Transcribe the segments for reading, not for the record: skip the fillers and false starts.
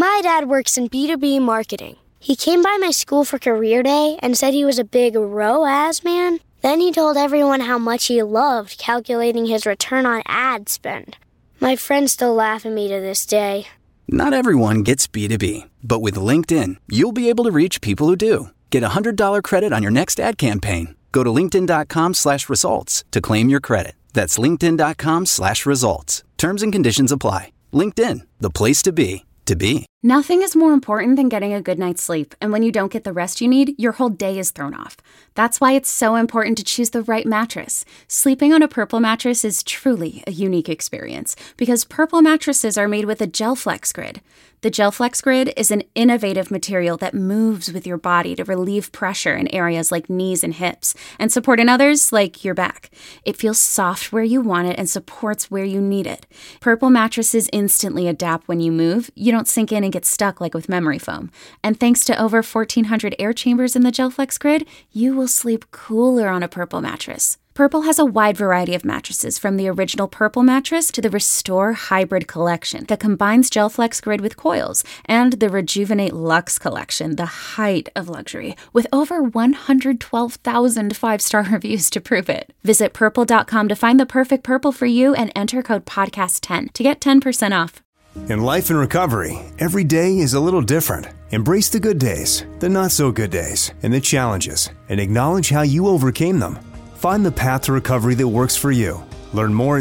My dad works in B2B marketing. He came by my school for career day and said he was a big ROAS man. Then he told everyone how much he loved calculating his return on ad spend. My friends still laugh at me to this day. Not everyone gets B2B, but with LinkedIn, you'll be able to reach people who do. Get a $100 credit on your next ad campaign. Go to linkedin.com/results to claim your credit. That's linkedin.com/results. Terms and conditions apply. LinkedIn, the place to be, to be. Nothing is more important than getting a good night's sleep, and when you don't get the rest you need, your whole day is thrown off. That's why it's so important to choose the right mattress. Sleeping on a Purple mattress is truly a unique experience, because Purple mattresses are made with a GelFlex Grid. The GelFlex Grid is an innovative material that moves with your body to relieve pressure in areas like knees and hips, and support in others like your back. It feels soft where you want it and supports where you need it. Purple mattresses instantly adapt when you move. You don't sink in and get stuck like with memory foam. And thanks to over 1,400 air chambers in the GelFlex Grid, you will sleep cooler on a Purple mattress. Purple has a wide variety of mattresses, from the original Purple mattress to the Restore Hybrid collection that combines GelFlex Grid with coils, and the Rejuvenate Luxe collection, the height of luxury, with over 112,000 five-star reviews to prove it. Visit purple.com to find the perfect Purple for you and enter code podcast10 to get 10% off. In life and recovery, every day is a little different. Embrace the good days, the not-so-good days, and the challenges, and acknowledge how you overcame them. Find the path to recovery that works for you. Learn more at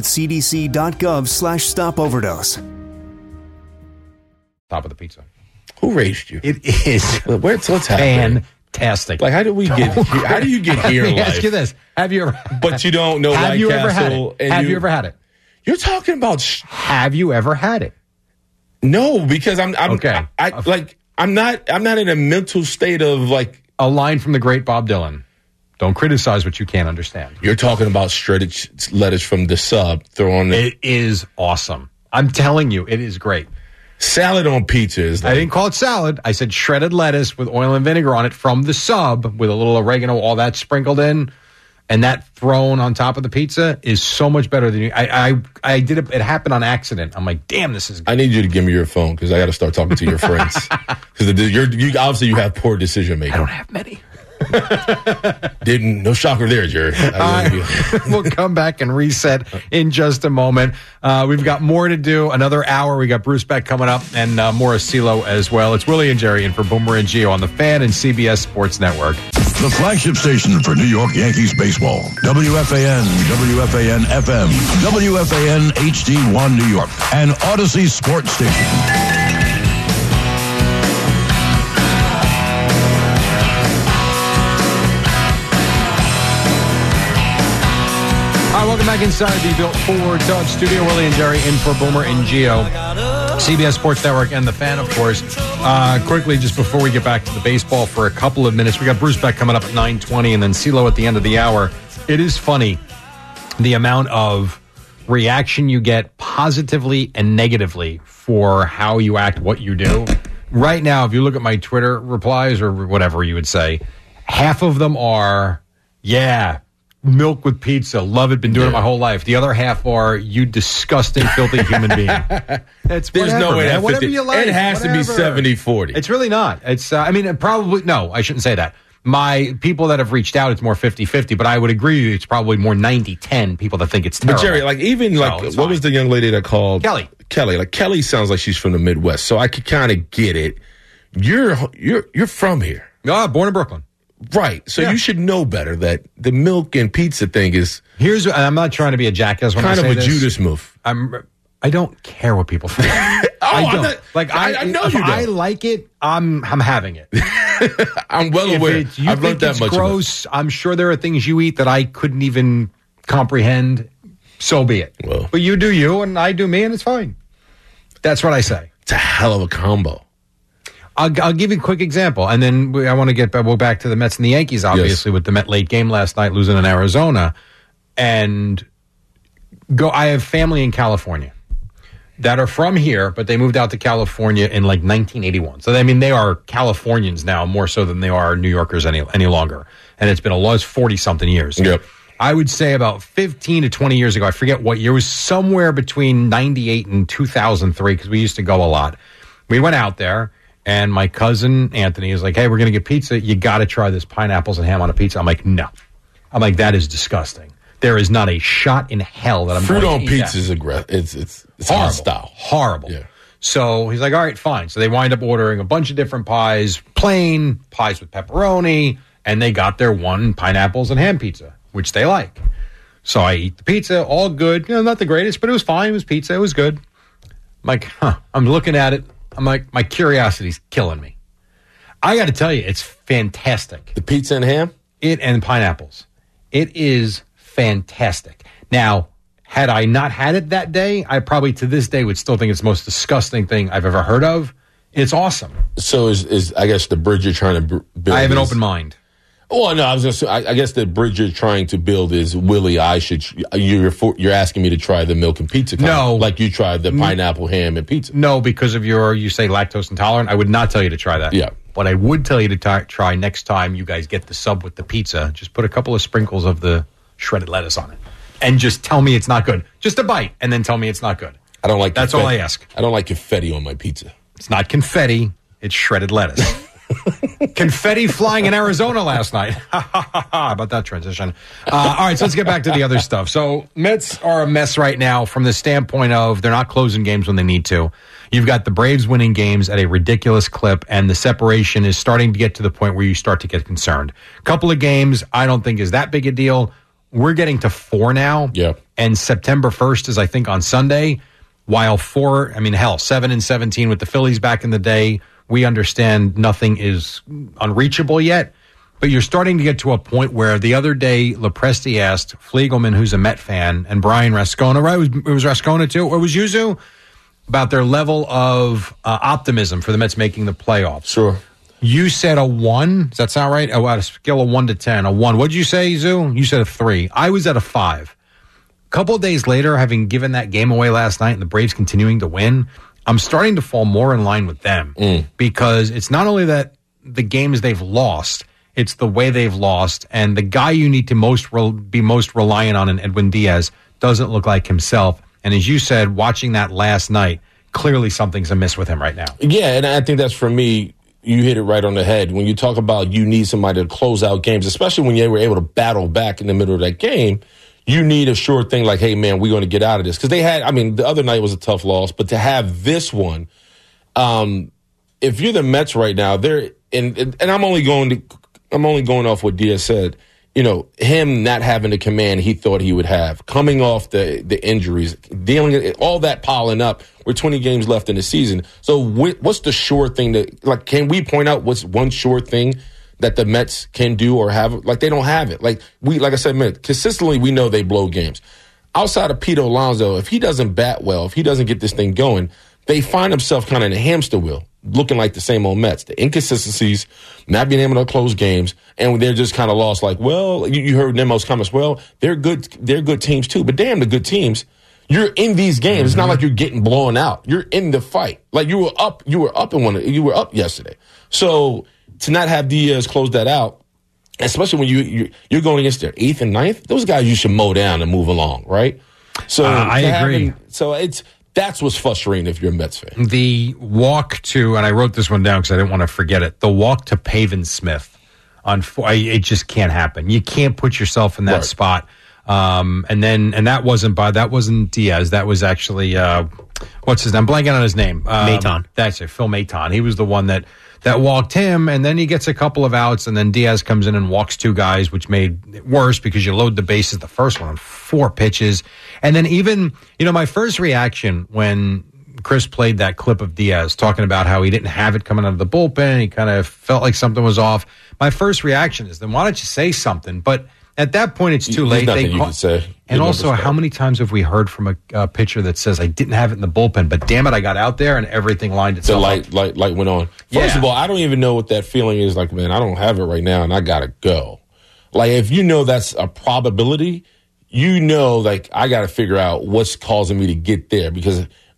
cdc.gov/stopoverdose. Top of the pizza. Who raised you? It is. What's happening? Fantastic. Like, how do we get here? How do you get here in life? Ask you this. Have you ever... But you don't know Have White you Castle. ever had it? Have you ever had it? You're talking about... Have you ever had it? No, because I'm okay. I'm not in a mental state of like... A line from the great Bob Dylan. Don't criticize what you can't understand. You're talking about shredded lettuce from the Sub. Throw on It is awesome. I'm telling you, it is great. Salad on pizza is like... I didn't call it salad. I said shredded lettuce with oil and vinegar on it from the Sub with a little oregano, all that sprinkled in, and that thrown on top of the pizza is so much better than you. I did it. It happened on accident. I'm like, damn, this is good. I need you to give me your phone because I got to start talking to your friends. Because you obviously you have poor decision making. I don't have many. No shocker there, Jerry. We'll come back and reset in just a moment. We've got more to do. Another hour. We got Bruce Beck coming up and Morris CeeLo as well. It's Willie and Jerry in for Boomer and Gio on the Fan and CBS Sports Network. The flagship station for New York Yankees baseball. WFAN, WFAN FM, WFAN HD1 New York, and Odyssey Sports Station. Welcome back inside the Built Ford Dodge Studio. Willie and Jerry in for Boomer and Gio. CBS Sports Network and the Fan, of course. Quickly, just before we get back to the baseball for a couple of minutes, we got Bruce Beck coming up at 9:20 and then CeeLo at the end of the hour. It is funny the amount of reaction you get positively and negatively for how you act, what you do. Right now, if you look at my Twitter replies or whatever you would say, half of them are, yeah, milk with pizza. Love it. Been doing it my whole life. The other half are, you disgusting, filthy human being. There's no way that whatever you like. It has to be 70-40. It's really not. It's, probably, no, I shouldn't say that. My people that have reached out, it's more 50-50, but I would agree it's probably more 90-10 people that think it's terrible. But Jerry, what was the young lady that called? Kelly. Like, Kelly sounds like she's from the Midwest, so I could kind of get it. You're from here. Born in Brooklyn. Right. So you should know better that the milk and pizza thing is... I'm not trying to be a jackass when I say this. Kind of a Judas move. I don't care what people think. I don't. I know you don't. I like it, I'm having it. I'm well aware. I've learned that much. Gross. I'm sure there are things you eat that I couldn't even comprehend. So be it. Well, but you do you, and I do me, and it's fine. That's what I say. It's a hell of a combo. I'll give you a quick example, and then I want to go back to the Mets and the Yankees, obviously, with the Met late game last night, losing in Arizona. And I have family in California that are from here, but they moved out to California in like 1981. So, they are Californians now more so than they are New Yorkers any longer. And it's been 40-something years. Yep. I would say about 15 to 20 years ago, I forget what year, it was somewhere between 98 and 2003, because we used to go a lot. We went out there, and my cousin Anthony is like, hey, we're going to get pizza. You got to try this pineapples and ham on a pizza. I'm like, no. I'm like, that is disgusting. There is not a shot in hell that I'm Fruit going on to eat pizza is aggressive. It's horrible. hostile. Horrible. Yeah. So he's like, all right, fine. So they wind up ordering a bunch of different pies, plain pies with pepperoni, and they got their one pineapples and ham pizza, which they like. So I eat the pizza, all good. Not the greatest, but it was fine. It was pizza. It was good. I'm like, I'm looking at it. I'm like, my curiosity's killing me. I got to tell you, it's fantastic. The pizza and ham? And pineapples. It is fantastic. Now, had I not had it that day, I probably to this day would still think it's the most disgusting thing I've ever heard of. It's awesome. So is I guess the bridge you're trying to build? I have an open mind. Oh no, I was going to say. I guess the bridge you're trying to build is Willie. You're asking me to try the milk and pizza. No, like you tried the pineapple ham and pizza. No, because of you say lactose intolerant. I would not tell you to try that. Yeah. What I would tell you to try next time you guys get the sub with the pizza, just put a couple of sprinkles of the shredded lettuce on it. And just tell me it's not good. Just a bite, and then tell me it's not good. I don't like. That's confetti. all I ask. I don't like confetti on my pizza. It's not confetti. It's shredded lettuce. Confetti flying in Arizona last night. How about that transition? All right, so let's get back to the other stuff. So Mets are a mess right now from the standpoint of they're not closing games when they need to. You've got the Braves winning games at a ridiculous clip, and the separation is starting to get to the point where you start to get concerned. A couple of games I don't think is that big a deal. We're getting to 4 now. Yeah. And September 1st is, I think, on Sunday. While 7 and 17 with the Phillies back in the day, we understand nothing is unreachable yet. But you're starting to get to a point where the other day, Lopresti asked Fliegelman, who's a Met fan, and Brian Rascona, right? It was Rascona too, or was Yuzu? About their level of optimism for the Mets making the playoffs. Sure. You said a 1. Does that sound right? Oh, at a scale of 1 to 10, a 1. What did you say, Zoo? You said a 3. I was at a 5. A couple of days later, having given that game away last night and the Braves continuing to win, I'm starting to fall more in line with them because it's not only that the games they've lost, it's the way they've lost. And the guy you need to be most reliant on in Edwin Diaz doesn't look like himself. And as you said, watching that last night, clearly something's amiss with him right now. Yeah, and I think that's for me. You hit it right on the head. When you talk about you need somebody to close out games, especially when you were able to battle back in the middle of that game, you need a sure thing like, hey, man, we're going to get out of this. Because the other night was a tough loss, but to have this one, if you're the Mets right now, and I'm only going off what Diaz said. Him not having the command he thought he would have, coming off the injuries, dealing all that piling up. We're 20 games left in the season. So what's the sure thing can we point out what's one sure thing that the Mets can do or have? Like, they don't have it. Like I said, man, consistently we know they blow games. Outside of Pete Alonso, if he doesn't bat well, if he doesn't get this thing going, they find themselves kind of in a hamster wheel, looking like the same old Mets. The inconsistencies, not being able to close games, and they're just kind of lost. Like, well, you heard Nemo's comments. Well, they're good teams too, but damn, the good teams. You're in these games. Mm-hmm. It's not like you're getting blown out. You're in the fight. Like you were up yesterday. So to not have Diaz close that out, especially when you're going against their 8th and 9th, those guys you should mow down and move along, right? So I agree. That's what's frustrating if you're a Mets fan. The walk to, and I wrote this one down because I didn't want to forget it, the walk to Pavin Smith, it just can't happen. You can't put yourself in that spot. And that wasn't Diaz. That was actually, what's his name? I'm blanking on his name. Maton. That's it, Phil Maton. He was the one that walked him, and then he gets a couple of outs, and then Diaz comes in and walks 2 guys, which made it worse because you load the bases the first one on 4 pitches. And then even, my first reaction when Chris played that clip of Diaz talking about how he didn't have it coming out of the bullpen, he kind of felt like something was off. My first reaction is, then why don't you say something? But at that point, it's too late. Nothing you can say. And also, how many times have we heard from a pitcher that says, I didn't have it in the bullpen, but damn it, I got out there and everything lined itself up. The light went on. First of all, I don't even know what that feeling is like, man, I don't have it right now and I got to go. Like, if you know that's a probability, like, I got to figure out what's causing me to get there. Because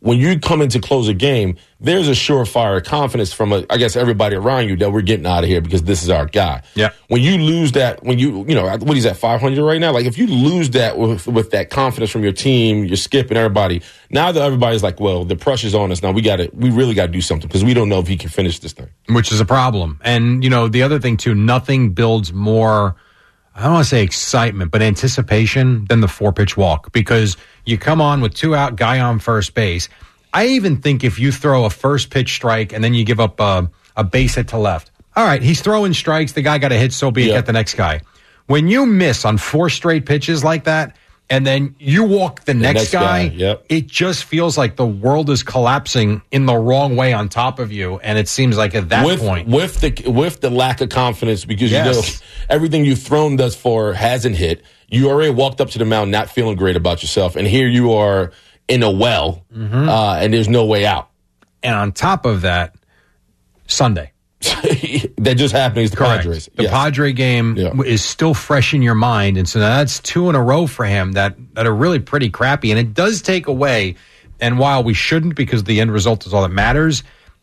when you come in to close a game, there's a surefire confidence from, everybody around you that we're getting out of here because this is our guy. Yeah. When you lose that, what he's at 500 right now, like if you lose that with that confidence from your team, your skip and everybody, now that everybody's like, well, the pressure's on us now, we really got to do something because we don't know if he can finish this thing. Which is a problem. And, the other thing too, nothing builds more, I don't want to say excitement, but anticipation than the 4-pitch walk because you come on with 2 out, guy on first base. I even think if you throw a first pitch strike and then you give up a base hit to left, all right, he's throwing strikes. The guy got a hit, so be it, get the next guy. When you miss on 4 straight pitches like that, and then you walk the next guy, it just feels like the world is collapsing in the wrong way on top of you, and it seems like at that point. With the lack of confidence, because everything you've thrown thus far hasn't hit. You already walked up to the mound not feeling great about yourself, and here you are in a well, and there's no way out. And on top of that, Sunday. That just happened is the Padres. The Padre game is still fresh in your mind, and so now that's 2 in a row for him that are really pretty crappy, and it does take away, and while we shouldn't because the end result is all that matters,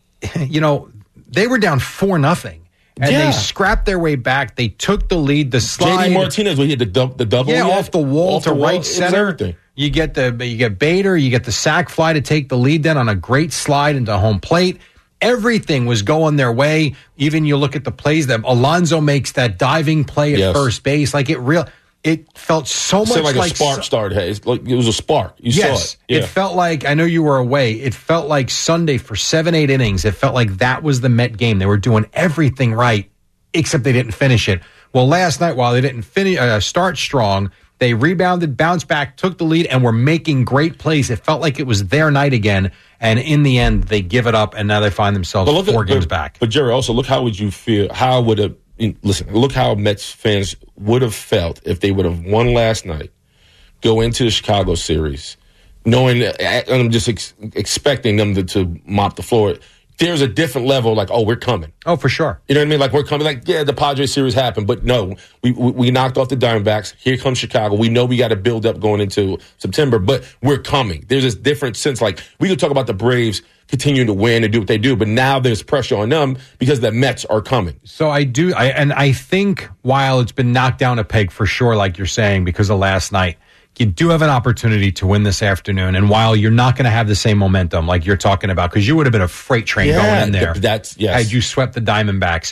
they were down 4-0. And they scrapped their way back. They took the lead. The slide. JD Martinez, he hit the double. Yeah, off the wall to right center. You get Bader. You get the sac fly to take the lead. Then on a great slide into home plate. Everything was going their way. Even you look at the plays that Alonso makes that diving play at first base. Like it felt so much like a spark started. It was a spark. You saw it. Yeah. It felt like, I know you were away, it felt like Sunday for 7-8 innings. It felt like that was the Met game. They were doing everything right, except they didn't finish it. Well, last night, while they didn't start strong, they rebounded, bounced back, took the lead, and were making great plays. It felt like it was their night again. And in the end, they give it up, and now they find themselves 4 games back. But, Jerry, also, look, how would you feel? How would it... Listen, look how Mets fans would have felt if they would have won last night, go into the Chicago series, knowing, I'm just expecting them to mop the floor. There's a different level, like, we're coming. Oh, for sure. You know what I mean? Like, we're coming. Like, the Padres series happened, but no, we knocked off the Diamondbacks. Here comes Chicago. We know we got to build up going into September, but we're coming. There's this different sense. Like, we could talk about the Braves continuing to win and do what they do, but now there's pressure on them because the Mets are coming. So I think while it's been knocked down a peg for sure, like you're saying, because of last night, you do have an opportunity to win this afternoon. And while you're not going to have the same momentum like you're talking about, because you would have been a freight train going in there had you swept the Diamondbacks.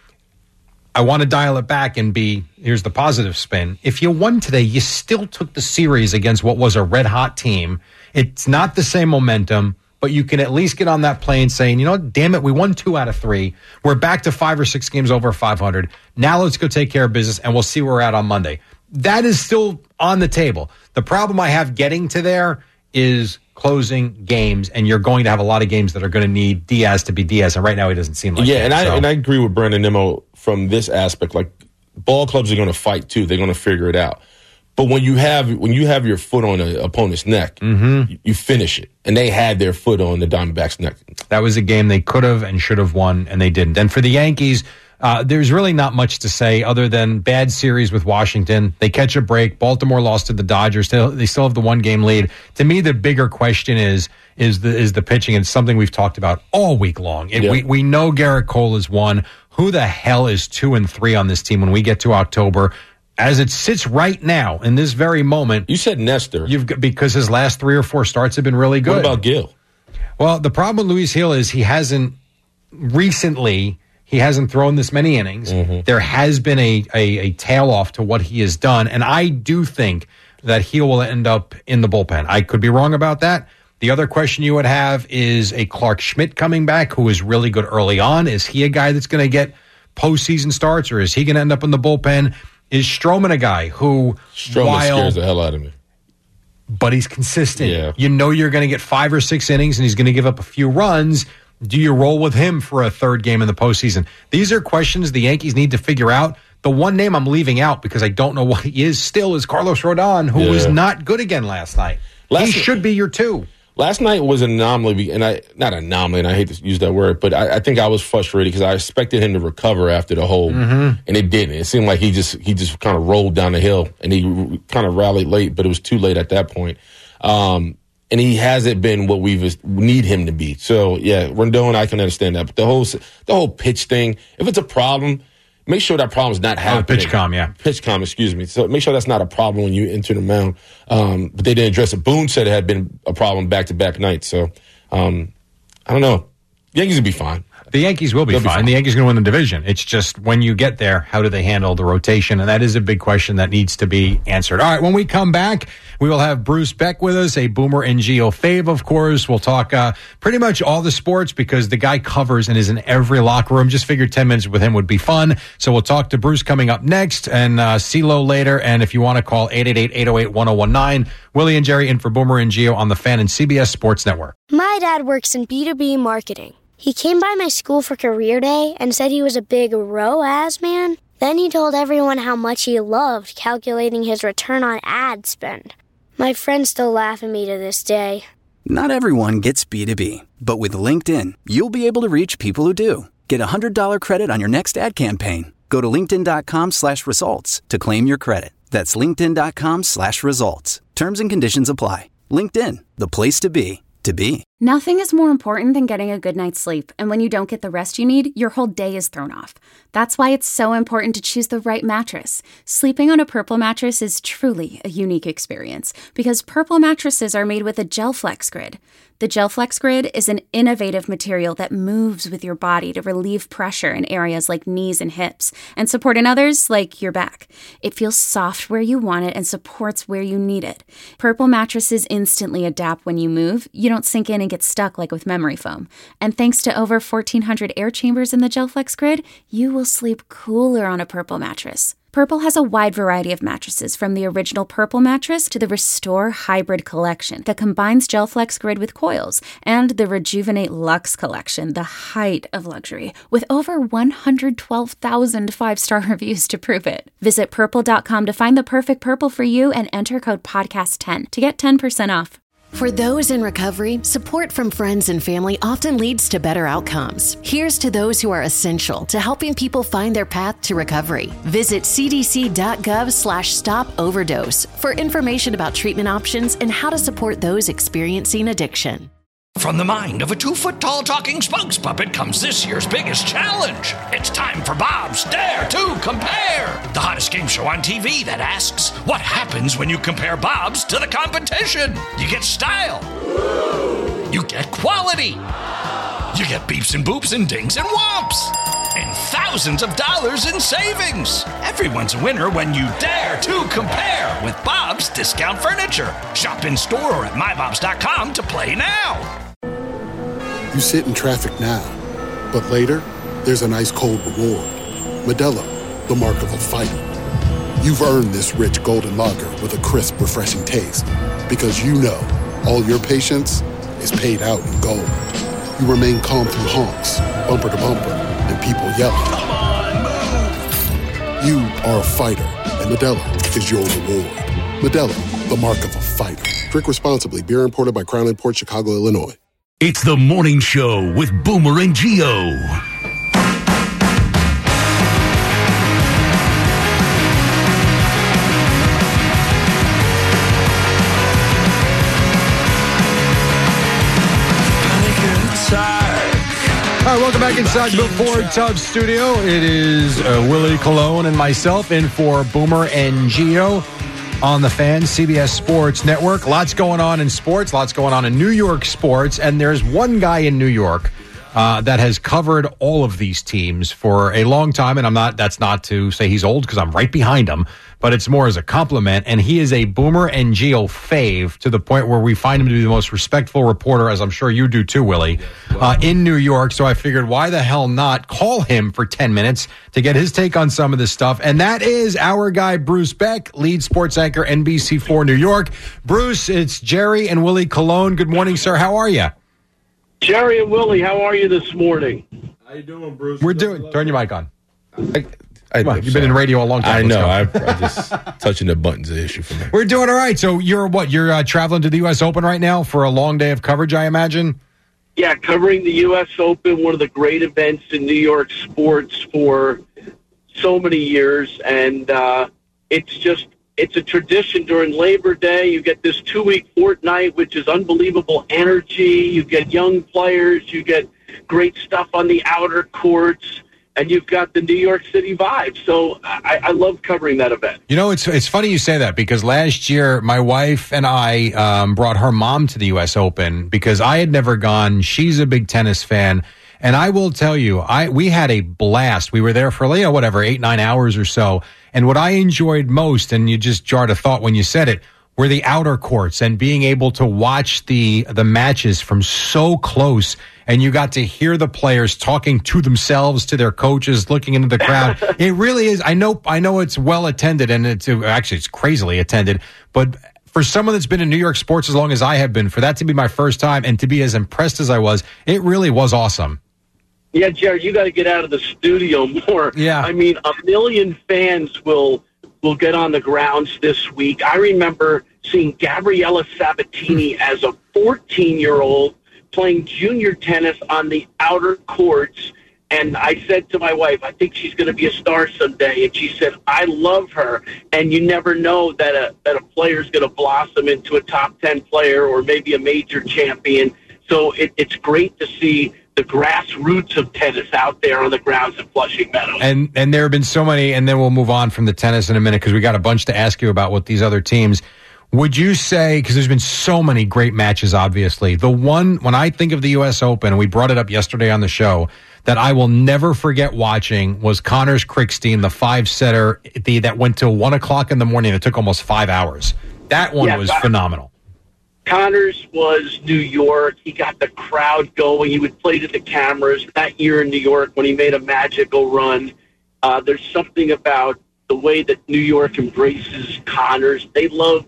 I want to dial it back and here's the positive spin. If you won today, you still took the series against what was a red-hot team. It's not the same momentum, but you can at least get on that plane saying, damn it, we won 2 out of 3. We're back to 5 or 6 games over 500. Now let's go take care of business, and we'll see where we're at on Monday. That is still on the table. The problem I have getting to there is closing games, and you're going to have a lot of games that are going to need Diaz to be Diaz, and right now he doesn't seem like and I agree with Brandon Nimmo from this aspect. Like, ball clubs are going to fight, too. They're going to figure it out. But when you have your foot on an opponent's neck, you finish it. And they had their foot on the Diamondbacks' neck. That was a game they could have and should have won, and they didn't. And for the Yankees, there's really not much to say other than bad series with Washington. They catch a break. Baltimore lost to the Dodgers. They still have the 1-game lead. To me, the bigger question is the pitching. It's something we've talked about all week long. We know Garrett Cole is 1. Who the hell is 2 and 3 on this team when we get to October? As it sits right now, in this very moment. You said Nestor. Because his last 3 or 4 starts have been really good. What about Gil? Well, the problem with Luis Gil is he hasn't thrown this many innings. There has been a tail off to what he has done, and I do think that Gil will end up in the bullpen. I could be wrong about that. The other question you would have is a Clark Schmidt coming back, who was really good early on. Is he a guy that's going to get postseason starts, or is he going to end up in the bullpen? Is Stroman a guy who, scares the hell out of me, but he's consistent? Yeah. You know you're going to get 5 or 6 innings, and he's going to give up a few runs. Do you roll with him for a 3rd game in the postseason? These are questions the Yankees need to figure out. The one name I'm leaving out because I don't know what he is still is Carlos Rodon, who was not good again last night. He should be your 2. Last night was an anomaly, not anomaly, and I hate to use that word, but I think I was frustrated because I expected him to recover after the whole, and it didn't. It seemed like he just kind of rolled down the hill, and he kind of rallied late, but it was too late at that point. And and he hasn't been what we need him to be. So, yeah, Rendon, I can understand that. But the whole pitch thing, if it's a problem, make sure that problem's not happening. PitchCom, excuse me. So make sure that's not a problem when you enter the mound. But they didn't address it. Boone said it had been a problem back-to-back nights. So, I don't know. Yankees will be fine. The Yankees will be fine. The Yankees are going to win the division. It's just when you get there, how do they handle the rotation? And that is a big question that needs to be answered. All right, when we come back, we will have Bruce Beck with us, a Boomer and Gio fave, of course. We'll talk pretty much all the sports because the guy covers and is in every locker room. Just figured 10 minutes with him would be fun. So we'll talk to Bruce coming up next and CeeLo later. And if you want to call 888-808-1019, Willie and Jerry in for Boomer and Gio on the Fan and CBS Sports Network. My dad works in B2B marketing. He came by my school for career day and said he was a big ROAS man. Then he told everyone how much he loved calculating his return on ad spend. My friends still laugh at me to this day. Not everyone gets B2B, but with LinkedIn, you'll be able to reach people who do. Get a $100 credit on your next ad campaign. Go to linkedin.com/results to claim your credit. That's linkedin.com/results. Terms and conditions apply. LinkedIn, the place to be. Nothing is more important than getting a good night's sleep, and when you don't get the rest you need, your whole day is thrown off. That's why it's so important to choose the right mattress. Sleeping on a Purple mattress is truly a unique experience because Purple mattresses are made with a GelFlex Grid. The GelFlex Grid is an innovative material that moves with your body to relieve pressure in areas like knees and hips and support in others like your back. It feels soft where you want it and supports where you need it. Purple mattresses instantly adapt when you move. You don't sink in and get stuck like with memory foam. And thanks to over 1,400 air chambers in the GelFlex Grid, you will sleep cooler on a Purple mattress. Purple has a wide variety of mattresses, from the original Purple mattress to the Restore Hybrid collection that combines GelFlex Grid with coils, and the Rejuvenate Luxe collection, the height of luxury, with over 112,000 five-star reviews to prove it. Visit Purple.com to find the perfect Purple for you and enter code PODCAST10 to get 10% off. For those in recovery, support from friends and family often leads to better outcomes. Here's to those who are essential to helping people find their path to recovery. Visit cdc.gov/stop-overdose for information about treatment options and how to support those experiencing addiction. From the mind of a 2-foot-tall talking spokes puppet comes this year's biggest challenge. It's time for Bob's Dare to Compare, the hottest game show on TV that asks, what happens when you compare Bob's to the competition? You get style. You get quality. You get beeps and boops and dings and whomps. And thousands of dollars in savings. Everyone's a winner when you dare to compare with Bob's Discount Furniture. Shop in store or at mybobs.com to play now. You sit in traffic now, but later, there's an ice-cold reward. Modelo, the mark of a fighter. You've earned this rich golden lager with a crisp, refreshing taste. Because you know, all your patience is paid out in gold. You remain calm through honks, bumper to bumper, and people yelling. Come on, move! You are a fighter, and Modelo is your reward. Modelo, the mark of a fighter. Drink responsibly. Beer imported by Crown Imports, Chicago, Illinois. It's the morning show with Boomer and Gio. All right, welcome back inside the Ford Tubbs studio. It is Willie Colon and myself in for Boomer and Gio on the Fan, CBS Sports Network. Lots going on in sports, lots going on in New York sports, and there's one guy in New York that has covered all of these teams for a long time, and that's not to say he's old because I'm right behind him, but it's more as a compliment, and he is a Boomer and Gio fave to the point where we find him to be the most respectful reporter, as I'm sure you do too, Willie, in New York. So I figured, why the hell not call him for 10 minutes to get his take on some of this stuff, and that is our guy, Bruce Beck, lead sports anchor, NBC4 New York. Bruce, it's Jerry and Willie Colon. Good morning, sir. How are you? Jerry and Willie, how are you this morning? How you doing, Bruce? Turn your mic on. You've been in radio a long time. I know. I just touching the buttons is the issue for me. We're doing all right. So you're traveling to the U.S. Open right now for a long day of coverage, I imagine? Yeah, covering the U.S. Open, one of the great events in New York sports for so many years. And it's just It's a tradition during Labor Day. You get this 2-week fortnight, which is unbelievable energy. You get young players. You get great stuff on the outer courts. And you've got the New York City vibe. So I love covering that event. You know, it's funny you say that, because last year my wife and I brought her mom to the U.S. Open because I had never gone. She's a big tennis fan. And I will tell you, we had a blast. We were there for, 8-9 hours or so. And what I enjoyed most, and you just jarred a thought when you said it, were the outer courts and being able to watch the matches from so close. And you got to hear the players talking to themselves, to their coaches, looking into the crowd. It really is. I know it's well attended, and it's crazily attended. But for someone that's been in New York sports as long as I have been, for that to be my first time and to be as impressed as I was, it really was awesome. Yeah, Jared, you got to get out of the studio more. Yeah. I mean, 1 million fans will get on the grounds this week. I remember seeing Gabriella Sabatini as a 14-year-old playing junior tennis on the outer courts. And I said to my wife, I think she's going to be a star someday. And she said, I love her. And you never know that a player is going to blossom into a top 10 player or maybe a major champion. So it's great to see the grassroots of tennis out there on the grounds in Flushing Meadows. And there have been so many, and then we'll move on from the tennis in a minute because we got a bunch to ask you about with these other teams. Would you say, because there's been so many great matches, obviously, the one, when I think of the U.S. Open, and we brought it up yesterday on the show, that I will never forget watching was Connors Krickstein, the 5-setter that went till 1 o'clock in the morning. It took almost 5 hours. That one was phenomenal. Connors was New York. He got the crowd going. He would play to the cameras. That year in New York when he made a magical run, there's something about the way that New York embraces Connors. They love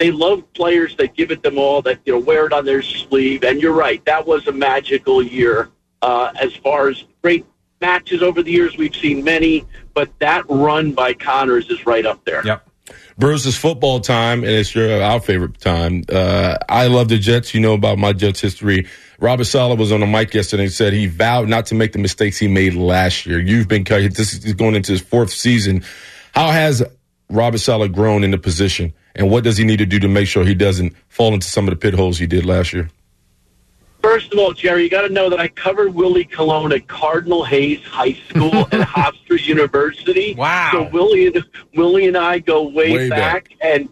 players that give it them all, that wear it on their sleeve. And you're right, that was a magical year. As far as great matches over the years, we've seen many, but that run by Connors is right up there. Yep. Bruce, it's football time, and it's our favorite time. I love the Jets. You know about my Jets history. Robert Saleh was on the mic yesterday and said he vowed not to make the mistakes he made last year. You've been cut. This is going into his 4th season. How has Robert Saleh grown in the position, and what does he need to do to make sure he doesn't fall into some of the pit holes he did last year? First of all, Jerry, you got to know that I covered Willie Colon at Cardinal Hayes High School at Hofstra University. Wow! So Willie and I go way back, and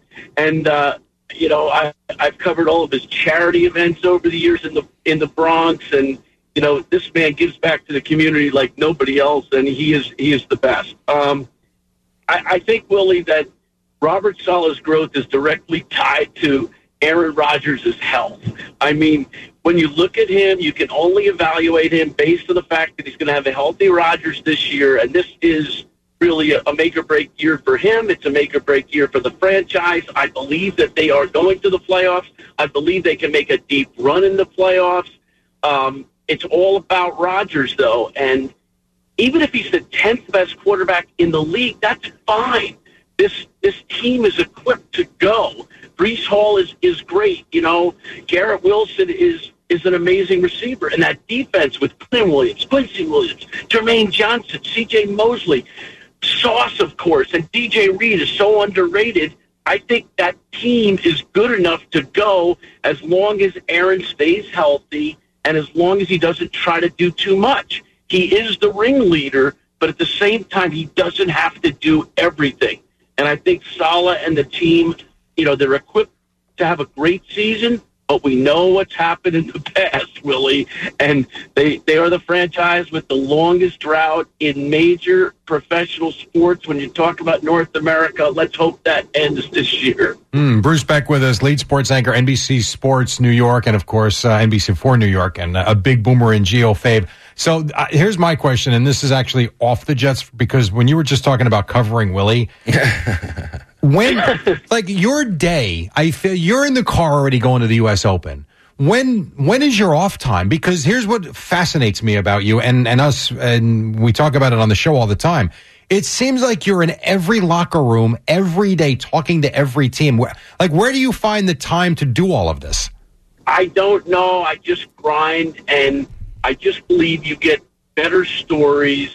I've covered all of his charity events over the years in the Bronx, and this man gives back to the community like nobody else, and he is the best. I think, Willie, that Robert Saleh's growth is directly tied to Aaron Rodgers' health. I mean, when you look at him, you can only evaluate him based on the fact that he's going to have a healthy Rodgers this year, and this is really a make-or-break year for him. It's a make-or-break year for the franchise. I believe that they are going to the playoffs. I believe they can make a deep run in the playoffs. It's all about Rodgers, though, and even if he's the 10th best quarterback in the league, that's fine. This team is equipped to go. Breece Hall is great. Garrett Wilson is an amazing receiver. And that defense with Quincy Williams, Jermaine Johnson, C.J. Mosley, Sauce, of course, and D.J. Reed is so underrated. I think that team is good enough to go as long as Aaron stays healthy and as long as he doesn't try to do too much. He is the ringleader, but at the same time, he doesn't have to do everything. And I think Saleh and the team, they're equipped to have a great season, but we know what's happened in the past, Willie. And they are the franchise with the longest drought in major professional sports. When you talk about North America, let's hope that ends this year. Bruce Beck with us, lead sports anchor, NBC Sports New York, and, of course, NBC4 New York, and a big Boomer and Geo fave. So here's my question, and this is actually off the Jets, because when you were just talking about covering Willie, when, your day, I feel you're in the car already going to the U.S. Open. When is your off time? Because here's what fascinates me about you and us, and we talk about it on the show all the time. It seems like you're in every locker room every day talking to every team. Where do you find the time to do all of this? I don't know. I just grind, and I just believe you get better stories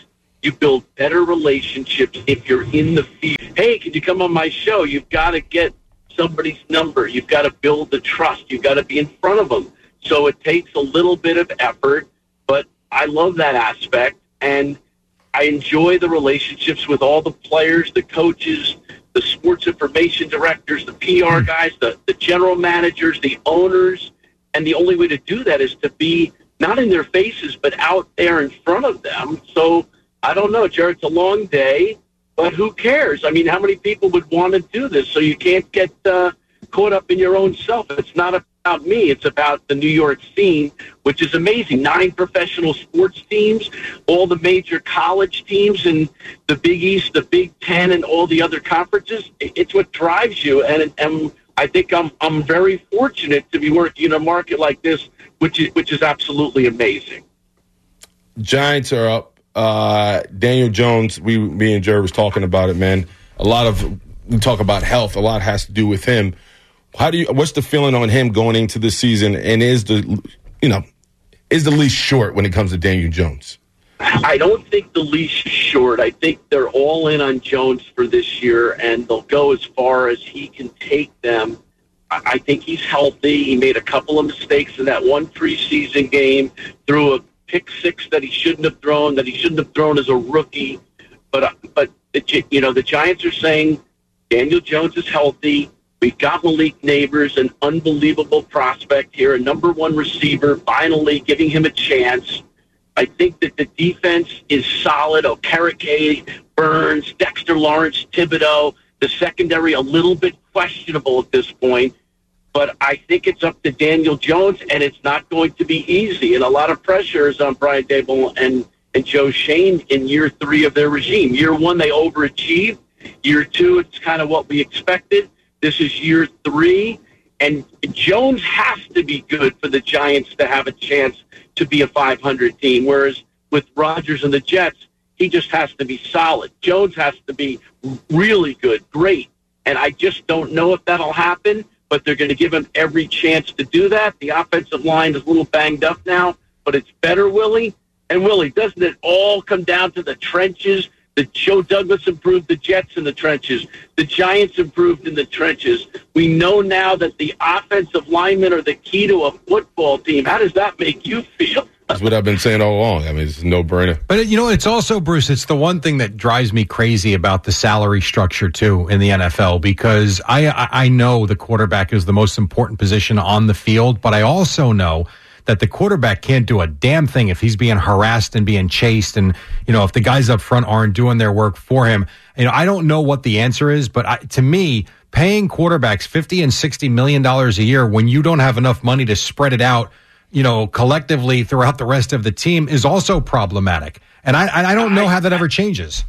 You build better relationships if you're in the field. Hey, can you come on my show? You've got to get somebody's number. You've got to build the trust. You've got to be in front of them. So it takes a little bit of effort, but I love that aspect, and I enjoy the relationships with all the players, the coaches, the sports information directors, the PR guys, the general managers, the owners, and the only way to do that is to be not in their faces, but out there in front of them. So I don't know, Jared, it's a long day, but who cares? I mean, how many people would want to do this? So you can't get caught up in your own self. It's not about me. It's about the New York scene, which is amazing. 9 professional sports teams, all the major college teams, and the Big East, the Big Ten, and all the other conferences. It's what drives you, and I think I'm very fortunate to be working in a market like this, which is absolutely amazing. Giants are up. Daniel Jones, me and Jerry was talking about it, man. We talk about health. A lot has to do with him. What's the feeling on him going into this season? And is the leash short when it comes to Daniel Jones? I don't think the leash is short. I think they're all in on Jones for this year, and they'll go as far as he can take them. I think he's healthy. He made a couple of mistakes in that one preseason game, threw a pick 6 that he shouldn't have thrown as a rookie. But the Giants are saying Daniel Jones is healthy. We've got Malik Nabers, an unbelievable prospect here, a number 1 receiver, finally giving him a chance. I think that the defense is solid. Okereke, Burns, Dexter Lawrence, Thibodeau. The secondary a little bit questionable at this point. But I think it's up to Daniel Jones, and it's not going to be easy. And a lot of pressure is on Brian Daboll and Joe Schoen in year 3 of their regime. Year 1, they overachieved. Year 2, it's kind of what we expected. This is year 3, and Jones has to be good for the Giants to have a chance to be a 500 team, whereas with Rodgers and the Jets, he just has to be solid. Jones has to be really good, great, and I just don't know if that'll happen, but they're going to give him every chance to do that. The offensive line is a little banged up now, but it's better, Willie. And, Willie, doesn't it all come down to the trenches? Joe Douglas improved the Jets in the trenches. The Giants improved in the trenches. We know now that the offensive linemen are the key to a football team. How does that make you feel? That's what I've been saying all along. I mean, it's a no-brainer. But, it's also, Bruce, it's the one thing that drives me crazy about the salary structure, too, in the NFL, because I know the quarterback is the most important position on the field, but I also know that the quarterback can't do a damn thing if he's being harassed and being chased, and if the guys up front aren't doing their work for him. I don't know what the answer is, but to me, paying quarterbacks $50 and $60 million a year when you don't have enough money to spread it out, collectively throughout the rest of the team is also problematic. And I don't know how that ever changes.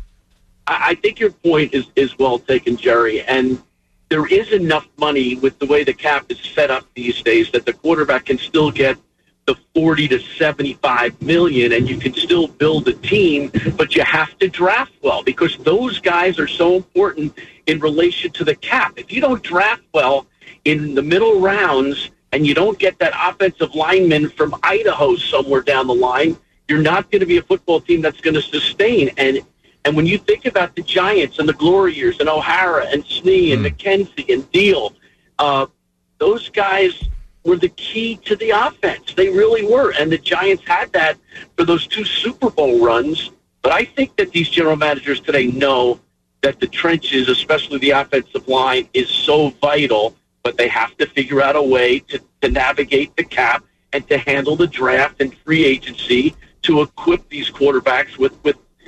I think your point is well taken, Jerry, and there is enough money with the way the cap is set up these days that the quarterback can still get the 40 to 75 million, and you can still build a team, but you have to draft well because those guys are so important in relation to the cap. If you don't draft well in the middle rounds and you don't get that offensive lineman from Idaho somewhere down the line, you're not going to be a football team that's going to sustain. And when you think about the Giants and the glory years and O'Hara and Snee and McKenzie and Deal, those guys were the key to the offense. They really were. And the Giants had that for those 2 Super Bowl runs. But I think that these general managers today know that the trenches, especially the offensive line, is so vital, but they have to figure out a way to navigate the cap and to handle the draft and free agency to equip these quarterbacks with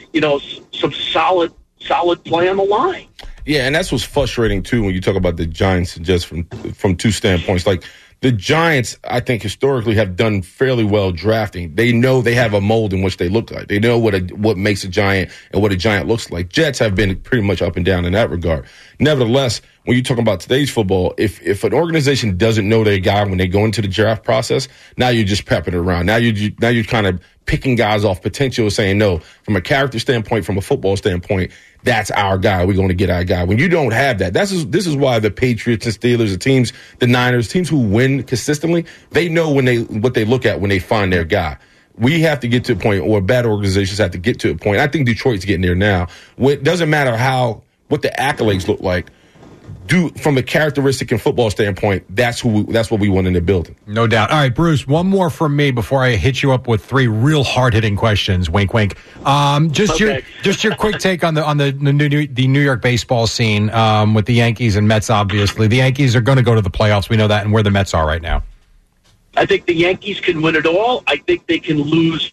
some solid play on the line. Yeah, and that's what's frustrating, too, when you talk about the Giants just from 2 standpoints. Like, the Giants, I think, historically have done fairly well drafting. They know they have a mold in which they look like. They know what makes a Giant and what a Giant looks like. Jets have been pretty much up and down in that regard. Nevertheless, when you talk about today's football, if an organization doesn't know their guy when they go into the draft process, now you're just pepping it around. Now you're kind of picking guys off potential, saying, no, from a character standpoint, from a football standpoint, that's our guy. We're going to get our guy. When you don't have that, this is why the Patriots and Steelers, the Niners, teams who win consistently, they know what they look at when they find their guy. We have to get to a point, or bad organizations have to get to a point. I think Detroit's getting there now. It doesn't matter what the accolades look like. From a characteristic and football standpoint, that's what we want in the building. No doubt. All right, Bruce, one more from me before I hit you up with 3 real hard-hitting questions. Wink, wink. Just your quick take on the New York baseball scene with the Yankees and Mets. Obviously, the Yankees are going to go to the playoffs. We know that, and where the Mets are right now. I think the Yankees can win it all. I think they can lose.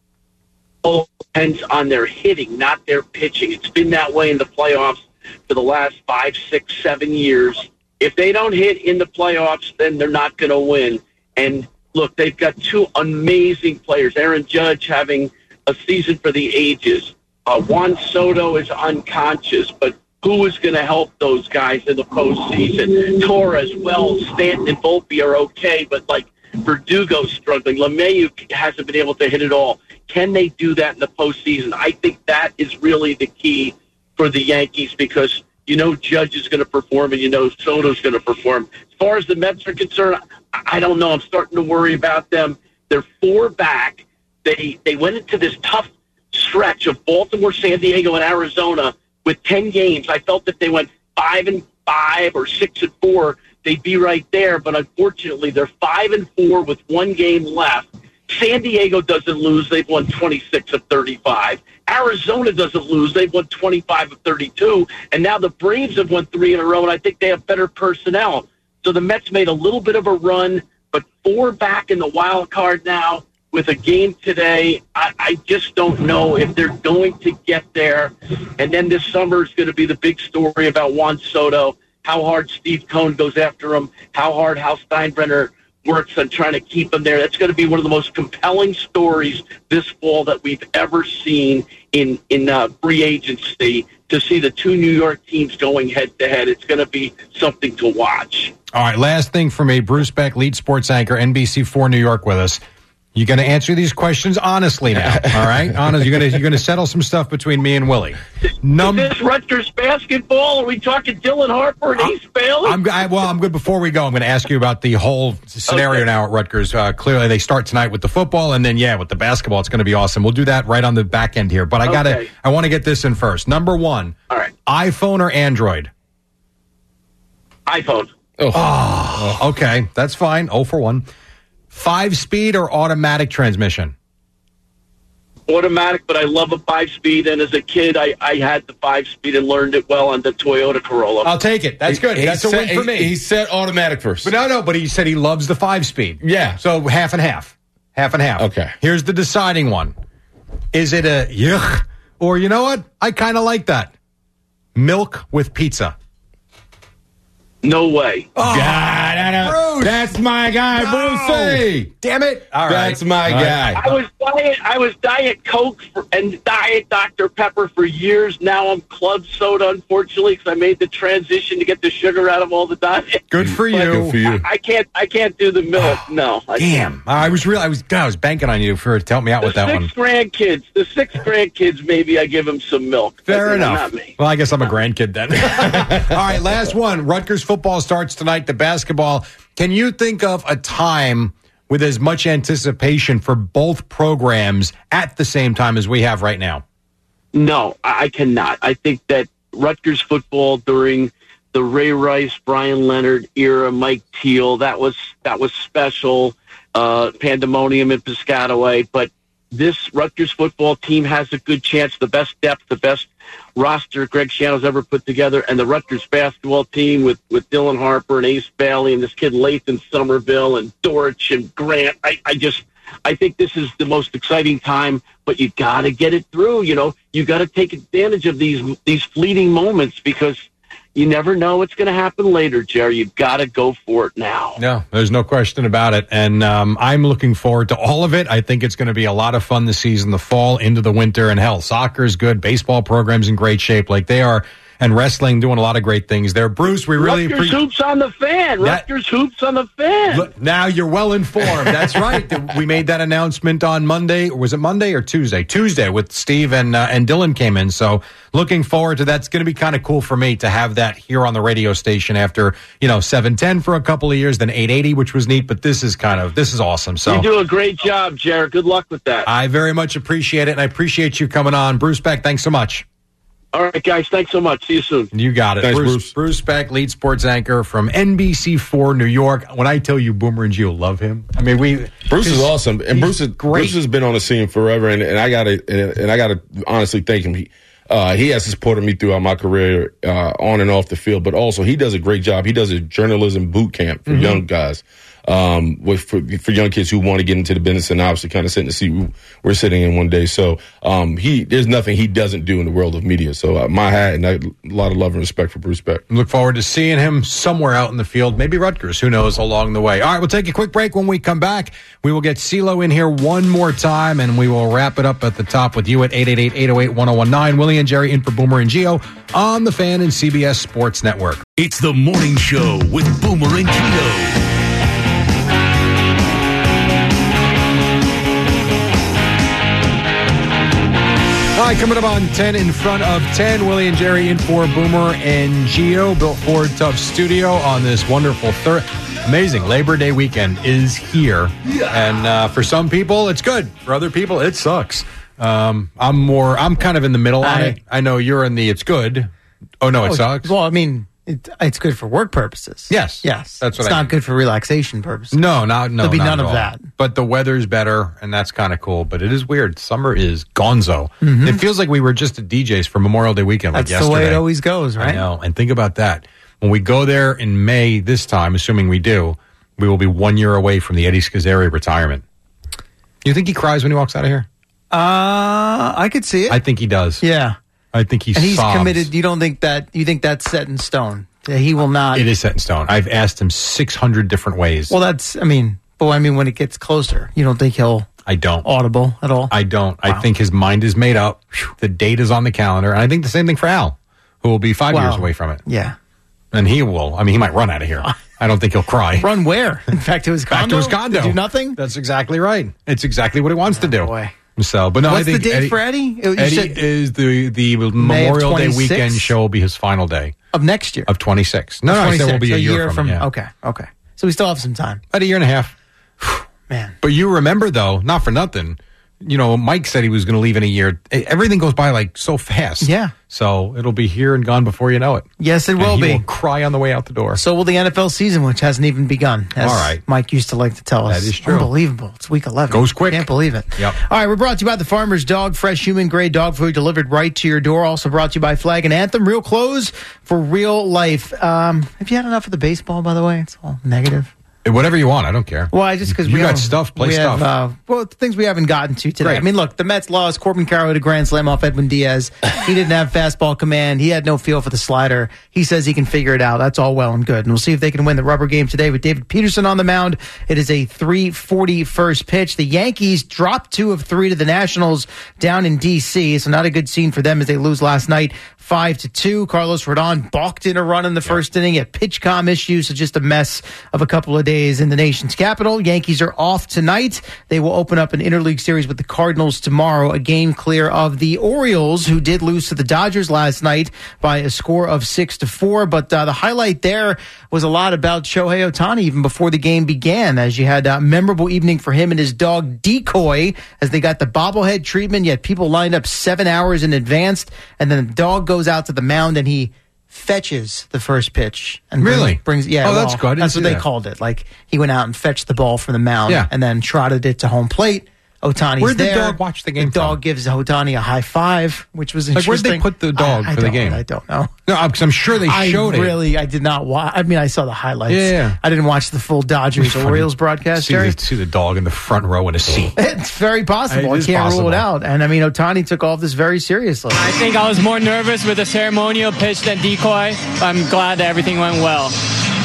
All depends on their hitting, not their pitching. It's been that way in the playoffs for the last 5, 6, 7 years. If they don't hit in the playoffs, then they're not going to win. And look, they've got 2 amazing players. Aaron Judge having a season for the ages. Juan Soto is unconscious, but who is going to help those guys in the postseason? Torres, Wells, Stanton, and Volpe are okay, but Verdugo's struggling. LeMahieu hasn't been able to hit it all. Can they do that in the postseason? I think that is really the key for the Yankees, because Judge is going to perform and Soto's going to perform. As far as the Mets are concerned, I don't know. I'm starting to worry about them. They're 4 back. They went into this tough stretch of Baltimore, San Diego, and Arizona with 10 games. I felt that they went 5-5 or 6-4, they'd be right there. But unfortunately, they're 5-4 with 1 game left. San Diego doesn't lose. They've won 26 of 35. Arizona doesn't lose. They've won 25 of 32. And now the Braves have won 3 in a row, and I think they have better personnel. So the Mets made a little bit of a run, but 4 back in the wild card now with a game today. I just don't know if they're going to get there. And then this summer is going to be the big story about Juan Soto, how hard Steve Cohen goes after him, how hard Hal Steinbrenner works on trying to keep him there. That's going to be one of the most compelling stories this fall that we've ever seen in free agency, to see the 2 New York teams going head-to-head. It's going to be something to watch. All right, last thing for me. Bruce Beck, lead sports anchor, NBC4 New York with us. You're going to answer these questions honestly now, all right? You're going to settle some stuff between me and Willie. Is this Rutgers basketball? Are we talking Dylan Harper and Ace Bailey? I'm good. Before we go, I'm going to ask you about the whole scenario now at Rutgers. Clearly, they start tonight with the football, and then, with the basketball, it's going to be awesome. We'll do that right on the back end here. But I want to get this in first. Number 1, all right. iPhone or Android? iPhone. Oh, okay. That's fine. 0 for 1. 5-speed or automatic transmission? Automatic, but I love a 5-speed. And as a kid, I had the 5-speed and learned it well on the Toyota Corolla. I'll take it. That's good. That's a win for me. He said automatic first. But he said he loves the 5-speed. Yeah. So half and half. Half and half. Okay. Here's the deciding one. Is it a yuck? Or you know what? I kind of like that. Milk with pizza. No way. Oh, God, Bruce. That's my guy, Bruce. Damn it. All right. That's my guy. I was Diet Coke and Diet Dr. Pepper for years. Now I'm Club Soda, unfortunately, because I made the transition to get the sugar out of all the diet. Good for you. Good for you. I can't do the milk. No. Damn. I was banking on you to help me out with that one. The 6 grandkids, maybe I give them some milk. Fair enough. Not me. Well, I guess I'm a grandkid then. All right, last one. Rutgers football starts tonight, the basketball. Can you think of a time with as much anticipation for both programs at the same time as we have right now? No, I cannot. I think that Rutgers football during the Ray Rice, Brian Leonard era, Mike Teal, that was special. Pandemonium in Piscataway. But this Rutgers football team has a good chance, the best depth, the best roster Greg Schiano's ever put together, and the Rutgers basketball team with Dylan Harper and Ace Bailey and this kid Lathan Somerville and Dortch and Grant. I think this is the most exciting time, but you got to get it through. You got to take advantage of these fleeting moments, because you never know what's going to happen later, Jerry. You've got to go for it now. No, there's no question about it. And I'm looking forward to all of it. I think it's going to be a lot of fun this season, the fall into the winter. And hell, soccer is good. Baseball program's in great shape. Like they are. and wrestling, doing a lot of great things there. Bruce, we really Rutgers Hoops on the Fan. Rutgers Hoops on the Fan. Now you're well informed. That's right. We made that announcement on Monday. Or was it Monday or Tuesday? Tuesday with Steve and Dylan came in. So looking forward to that. It's going to be kind of cool for me to have that here on the radio station after, 710 for a couple of years, then 880, which was neat. But this is awesome. So you do a great job, Jared. Good luck with that. I very much appreciate it, and I appreciate you coming on. Bruce Beck, thanks so much. All right, guys. Thanks so much. See you soon. You got it. Thanks, Bruce. Bruce Beck, lead sports anchor from NBC4 New York. When I tell you Boomer and Gio love him, I mean, Bruce is awesome, and Bruce is great. Bruce has been on the scene forever, and I gotta honestly thank him. He has supported me throughout my career, on and off the field, but also he does a great job. He does a journalism boot camp for young guys. For young kids who want to get into the business and obviously kind of sit in the seat we're sitting in one day. So there's nothing he doesn't do in the world of media. So my hat and a lot of love and respect for Bruce Beck. Look forward to seeing him somewhere out in the field, maybe Rutgers, who knows, along the way. All right, we'll take a quick break. When we come back, we will get CeeLo in here one more time, and we will wrap it up at the top with you at 888-808-1019. Willie and Jerry in for Boomer and Gio on the Fan and CBS Sports Network. It's the morning show with Boomer and Gio. All right, coming up on 10 in front of 10, Willie and Jerry in for Boomer and Gio, Built Ford Tough Studio on this wonderful amazing Labor Day weekend is here. Yeah. And for some people, it's good. For other people, it sucks. I'm kind of in the middle on it. I know you're in the it's good. Oh, no, it sucks? Well, I mean, it's good for work purposes. Yes. That's what it's not good for relaxation purposes. No. There'll be none of that. But the weather's better, and that's kind of cool. But it is weird. Summer is gonzo. Mm-hmm. It feels like we were just at DJ's for Memorial Day weekend like yesterday. That's the way it always goes, right? I know. And think about that. When we go there in May this time, assuming we do, we will be 1 year away from the Eddie Scazzeri retirement. You think he cries when he walks out of here? I could see it. I think he does. Yeah. I think he's committed. You think that's set in stone? He will not. It is set in stone. I've asked him 600 different ways. Well, when it gets closer, you don't think he'll audible at all? I don't. Wow. I think his mind is made up. The date is on the calendar. And I think the same thing for Al, who will be 5 years away from it. Yeah. And he will. I mean, he might run out of here. I don't think he'll cry. Run where? In fact, to his condo? Back to his condo. To do nothing? That's exactly right. It's exactly what he wants to do. Boy. So, but no, what's I think the date for Eddie? Eddie is the Memorial Day weekend show will be his final day. Of next year? Of 26. No, I said it will be a year from yeah. Okay. So we still have some time. About a year and a half. Man. But you remember, though, not for nothing, Mike said he was going to leave in a year. Everything goes by like so fast. Yeah. So it'll be here and gone before you know it. Yes, it will be. He will cry on the way out the door. So will the NFL season, which hasn't even begun. As all right. Mike used to like to tell us. That is true. Unbelievable. It's week 11. Goes quick. Can't believe it. Yep. All right, we're brought to you by The Farmer's Dog. Fresh human-grade dog food delivered right to your door. Also brought to you by Flag and Anthem. Real clothes for real life. Have you had enough of the baseball, by the way? It's all negative. Whatever you want, I don't care. Well, just because you got stuff, play stuff. Things we haven't gotten to today. Great. I mean, look, the Mets lost. Corbin Carroll hit a grand slam off Edwin Diaz. He didn't have fastball command. He had no feel for the slider. He says he can figure it out. That's all well and good. And we'll see if they can win the rubber game today with David Peterson on the mound. It is a 3:40 first pitch. The Yankees dropped 2 of 3 to the Nationals down in D.C., so not a good scene for them as they lose last night 5-2. Carlos Rodon balked in a run in the first inning. He had pitch-com issues, so just a mess of a couple of days in the nation's capital. Yankees are off tonight. They will open up an interleague series with the Cardinals tomorrow, a game clear of the Orioles, who did lose to the Dodgers last night by a score of 6-4. But the highlight there was a lot about Shohei Ohtani even before the game began, as you had a memorable evening for him and his dog Decoy as they got the bobblehead treatment. Yet people lined up 7 hours in advance, and then the dog goes out to the mound and he fetches the first pitch and brings that's good. That's what they called it. Like, he went out and fetched the ball from the mound and then trotted it to home plate. Otani's Where'd there. the dog watch the game? The dog gives Otani a high five, which was interesting. Where'd they put the dog for the game? I don't know. No, because I'm sure they showed it. I did not watch. I mean, I saw the highlights. Yeah. I didn't watch the full Dodgers-Orioles broadcast. See the dog in the front row in a seat. It's very possible. I can't rule it out. And, I mean, Otani took all this very seriously. I think I was more nervous with the ceremonial pitch than Decoy. I'm glad that everything went well.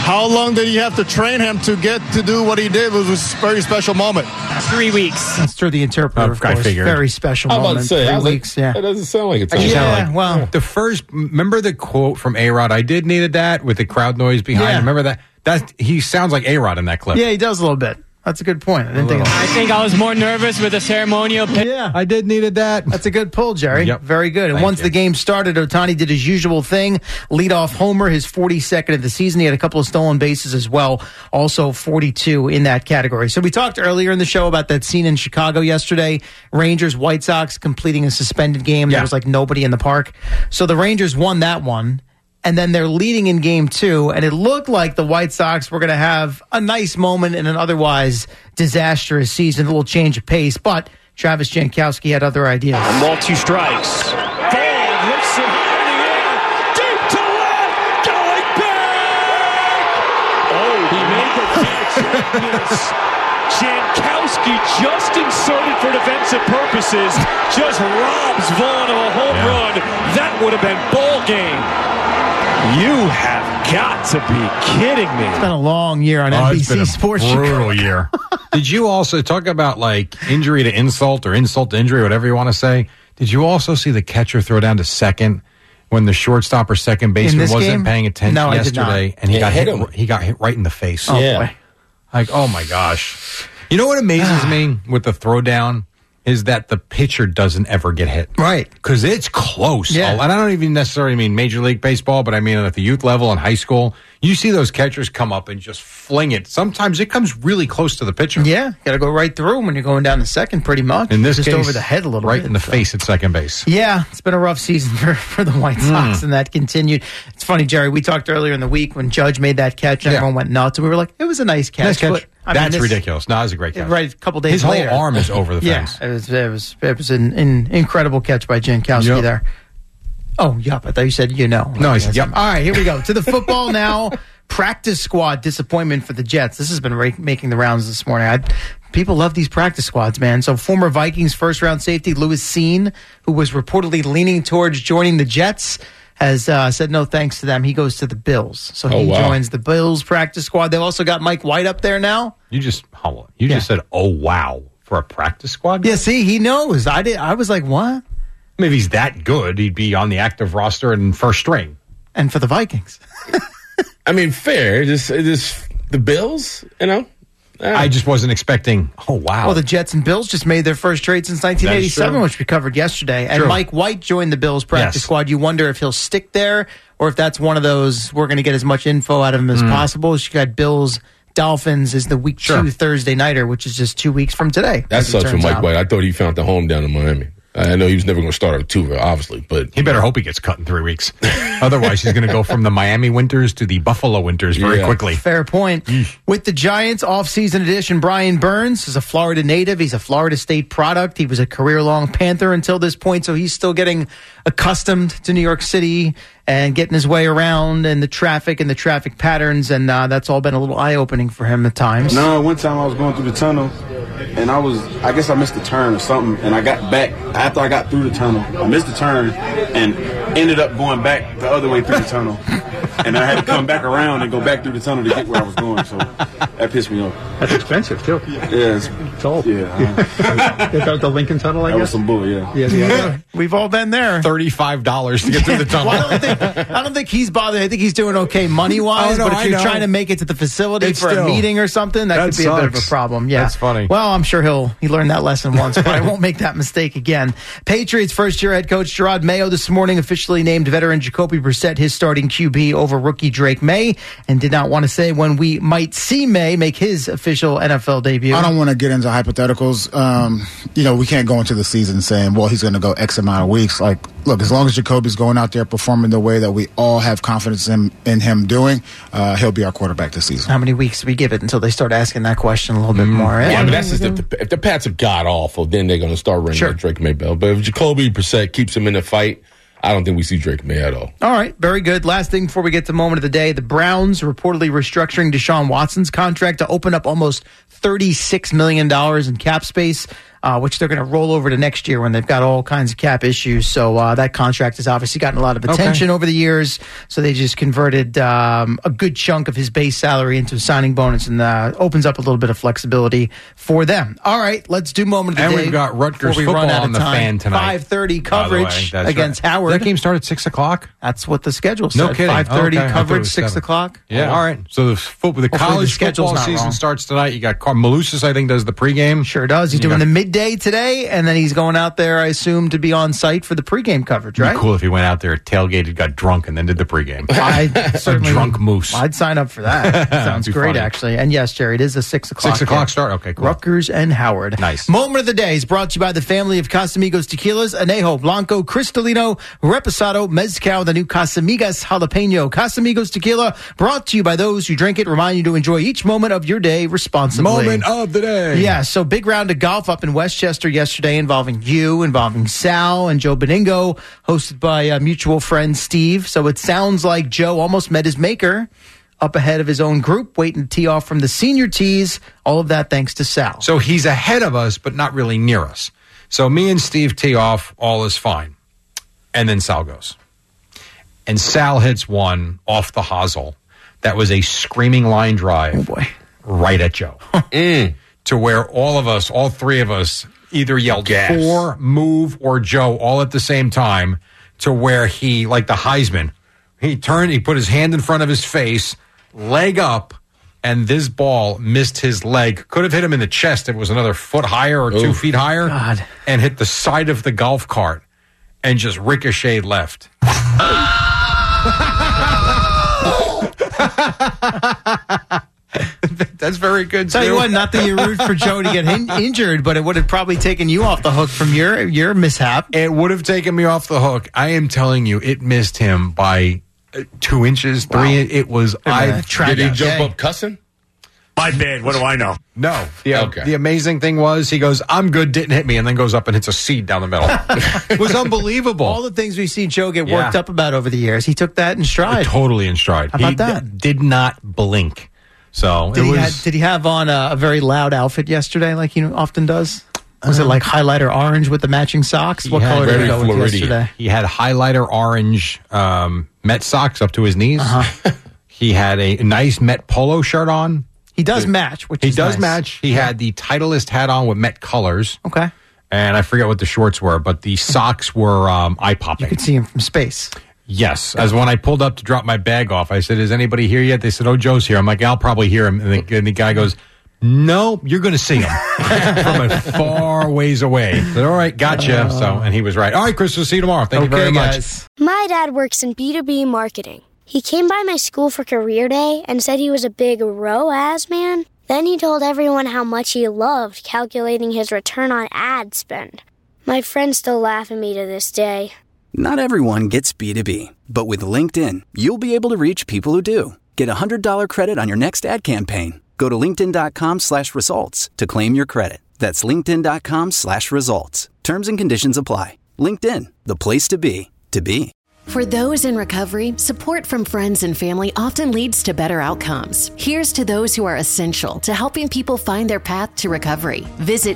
How long did he have to train him to get to do what he did? It was a very special moment. 3 weeks. That's true. The interpreter, of course. I figured. Very special I'm about moment. to say, 3 weeks, yeah. That doesn't sound like it's well. The first, remember the quote from A-Rod, I did needed that with the crowd noise behind. Yeah. Remember that? He sounds like A-Rod in that clip. Yeah, he does a little bit. That's a good point. I didn't think of that. I think I was more nervous with the ceremonial pick. Yeah. I did needed that. That's a good pull, Jerry. Yep. Very good. And Thank once you. the game started, Ohtani did his usual thing. Leadoff homer, his 42nd of the season. He had a couple of stolen bases as well. Also 42 in that category. So we talked earlier in the show about that scene in Chicago yesterday. Rangers, White Sox completing a suspended game. Yeah. There was like nobody in the park. So the Rangers won that one. And then they're leading in game 2, and it looked like the White Sox were going to have a nice moment in an otherwise disastrous season, a little change of pace. But Travis Jankowski had other ideas. Ball 2 strikes. Ball lifts it high in the air. Deep to left. Going back. Oh, he made the catch. Yes. Jankowski just inserted for defensive purposes. Just robs Vaughn of a home run. That would have been ball game. You have got to be kidding me. It's been a long year on It's been NBC a Sports. brutal year. Did you also talk about like injury to insult or insult to injury, whatever you want to say? Did you also see the catcher throw down to second when the shortstop or second baseman wasn't game? paying attention No, I did yesterday, not. and he got hit hit? him. He got hit right in the face. Oh, boy. Like, oh my gosh! You know what amazes me with the throwdown is that the pitcher doesn't ever get hit. Right. Because it's close. Yeah. And I don't even necessarily mean Major League Baseball, but I mean at the youth level in high school, you see those catchers come up and just fling it. Sometimes it comes really close to the pitcher. Yeah, got to go right through him when you're going down to second, pretty much. In this just case, over the head a little right bit. in the face at second base. Yeah, it's been a rough season for the White Sox, and that continued. It's funny, Jerry, we talked earlier in the week when Judge made that catch, and everyone went nuts, and we were like, it was a nice catch. Nice catch. But, I mean, That's this- ridiculous. No, it was a great catch. Right, a couple days His later. whole arm is over the fence. Yeah, it was an incredible catch by Jankowski there. Oh, yup. I thought you said No, I said, yep. All right, here we go. To the football now. Practice squad disappointment for the Jets. This has been making the rounds this morning. People love these practice squads, man. So former Vikings first-round safety Louis Seen, who was reportedly leaning towards joining the Jets, has said no thanks to them. He goes to the Bills. So he joins the Bills practice squad. They've also got Mike White up there now. You just said, oh, wow, for a practice squad? Yeah, see, he knows. I was like, what? Maybe he's that good. He'd be on the active roster and first string. And for the Vikings. I mean, fair. Just the Bills, you know? I just wasn't expecting, oh, wow. Well, the Jets and Bills just made their first trade since 1987, which we covered yesterday. And True. Mike White joined the Bills practice squad. You wonder if he'll stick there or if that's one of those, we're going to get as much info out of him as possible. You got Bills, Dolphins is the week 2 Thursday nighter, which is just 2 weeks from today. That sucks for Mike White. I thought he found the home down in Miami. I know he was never going to start at Tuva, obviously, but he better hope he gets cut in 3 weeks. Otherwise, he's going to go from the Miami Winters to the Buffalo Winters very quickly. Fair point. With the Giants, off-season addition Brian Burns is a Florida native. He's a Florida State product. He was a career-long Panther until this point, so he's still getting accustomed to New York City and getting his way around and the traffic patterns, and that's all been a little eye-opening for him at times. No, one time I was going through the tunnel, and I guess I missed the turn or something, and I got back after I got through the tunnel. I missed the turn and ended up going back the other way through the tunnel. And I had to come back around and go back through the tunnel to get where I was going, so that pissed me off. That's expensive, too. Yeah, it's old. Yeah. The Lincoln Tunnel, I guess? That was some bull, yeah. Yeah. We've all been there. $35 to get through the tunnel. Well, I don't think he's bothered. I think he's doing okay money-wise, but if you're trying to make it to the facility for a meeting or something, that could be a bit of a problem. Yeah. That's funny. Well, I'm sure he learned that lesson once, but I won't make that mistake again. Patriots first-year head coach Gerard Mayo this morning officially named veteran Jacoby Brissett his starting QB over rookie Drake May, and did not want to say when we might see May make his official NFL debut. I don't want to get into hypotheticals. We can't go into the season saying, well, he's going to go X amount of weeks. Like, look, as long as Jacoby's going out there performing the way that we all have confidence in him doing, he'll be our quarterback this season. How many weeks do we give it until they start asking that question a little bit more? Yeah, but that's just if the Pats are god awful, then they're going to start ringing the Drake May bell. But if Jacoby Brissett keeps him in the fight, I don't think we see Drake May at all. All right, very good. Last thing before we get to moment of the day, the Browns reportedly restructuring Deshaun Watson's contract to open up almost $36 million in cap space. which they're going to roll over to next year when they've got all kinds of cap issues. So that contract has obviously gotten a lot of attention over the years. So they just converted a good chunk of his base salary into a signing bonus, and opens up a little bit of flexibility for them. All right, let's do moment of the and day. we've got Rutgers football on the fan tonight. 5:30 coverage against Howard. That game started at 6 o'clock? That's what the schedule said. No kidding. 5:30 coverage, 6 o'clock. Yeah, all right. So the college football season starts tonight. You got Malusis, I think, does the pregame. Sure does. He's doing the midday today, and then he's going out there, I assume, to be on site for the pregame coverage, right? It'd be cool if he went out there, tailgated, got drunk, and then did the pregame. A drunk moose. I'd sign up for that. Sounds great, funny. Actually. And yes, Jerry, it is a 6 o'clock. 6 o'clock start? Okay, cool. Rutgers and Howard. Nice. Moment of the day is brought to you by the family of Casamigos Tequilas, Anejo, Blanco, Cristalino, Reposado, Mezcal, the new Casamigas Jalapeno. Casamigos Tequila, brought to you by those who drink it, remind you to enjoy each moment of your day responsibly. Moment of the day. Yeah, so big round of golf up in Westchester yesterday involving Sal, and Joe Beningo, hosted by mutual friend Steve. So it sounds like Joe almost met his maker up ahead of his own group, waiting to tee off from the senior tees. All of that thanks to Sal. So he's ahead of us, but not really near us. So me and Steve tee off, all is fine. And then Sal goes. And Sal hits one off the hosel that was a screaming line drive right at Joe. To where all three of us, either yelled for, move, or Joe all at the same time, to where he, like the Heisman, he turned, he put his hand in front of his face, leg up, and this ball missed his leg. Could have hit him in the chest if it was another foot higher or 2 feet higher. God. And hit the side of the golf cart and just ricocheted left. That's very good, Tell you what, not that you root for Joe to get injured, but it would have probably taken you off the hook from your mishap. It would have taken me off the hook. I am telling you, it missed him by 2 inches, 3 inches. It was... Did he jump up cussing? My bad. What do I know? No. The amazing thing was, he goes, I'm good, didn't hit me, and then goes up and hits a seed down the middle. It was unbelievable. All the things we've seen Joe get worked up about over the years, he took that in stride. Totally in stride. How about that? Did not blink. So did he have on a very loud outfit yesterday, like he often does? Was it like highlighter orange with the matching socks? What color did he go with yesterday? He had highlighter orange Met socks up to his knees. He had a nice Met polo shirt on. He does match, which is nice. Match. He had the Titleist hat on with Met colors. Okay. And I forget what the shorts were, but the socks were eye-popping. You could see him from space. Yes. As when I pulled up to drop my bag off, I said, is anybody here yet? They said, oh, Joe's here. I'm like, I'll probably hear him. And the guy goes, no, you're going to see him from a far ways away. I said, all right, gotcha. And he was right. All right, Chris, we'll see you tomorrow. Thank you very much. My dad works in B2B marketing. He came by my school for career day and said he was a big ROAS man. Then he told everyone how much he loved calculating his return on ad spend. My friends still laugh at me to this day. Not everyone gets B2B, but with LinkedIn, you'll be able to reach people who do. Get a $100 credit on your next ad campaign. Go to linkedin.com/results to claim your credit. That's linkedin.com/results. Terms and conditions apply. LinkedIn, the place to be, to be. For those in recovery, support from friends and family often leads to better outcomes. Here's to those who are essential to helping people find their path to recovery. Visit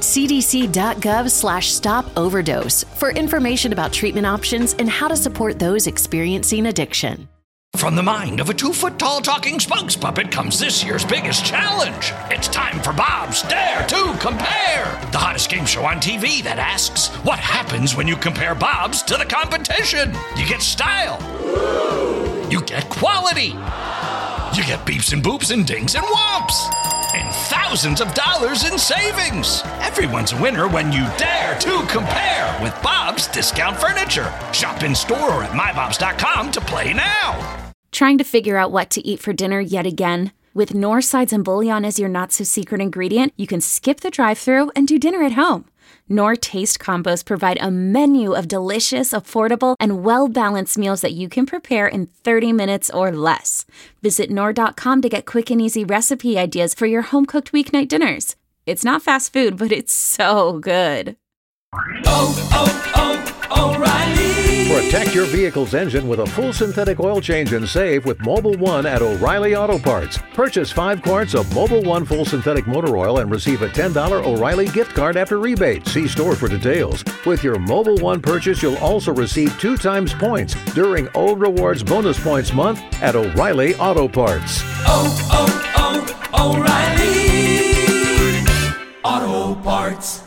cdc.gov/stop-overdose for information about treatment options and how to support those experiencing addiction. From the mind of a 2-foot-tall talking spokes puppet comes this year's biggest challenge. It's time for Bob's Dare to Compare, the hottest game show on TV that asks, what happens when you compare Bob's to the competition? You get style. You get quality. You get beeps and boops and dings and whomps. And thousands of dollars in savings. Everyone's a winner when you dare to compare with Bob's Discount Furniture. Shop in store or at mybobs.com to play now. Trying to figure out what to eat for dinner yet again? With Knorr sides and bouillon as your not-so-secret ingredient, you can skip the drive-thru and do dinner at home. Knorr Taste Combos provide a menu of delicious, affordable, and well-balanced meals that you can prepare in 30 minutes or less. Visit Knorr.com to get quick and easy recipe ideas for your home-cooked weeknight dinners. It's not fast food, but it's so good. O'Reilly. Protect your vehicle's engine with a full synthetic oil change and save with Mobil 1 at O'Reilly Auto Parts. Purchase 5 quarts of Mobil 1 full synthetic motor oil and receive a $10 O'Reilly gift card after rebate. See store for details. With your Mobil 1 purchase, you'll also receive 2 times points during O Rewards Bonus Points Month at O'Reilly Auto Parts. O'Reilly Auto Parts.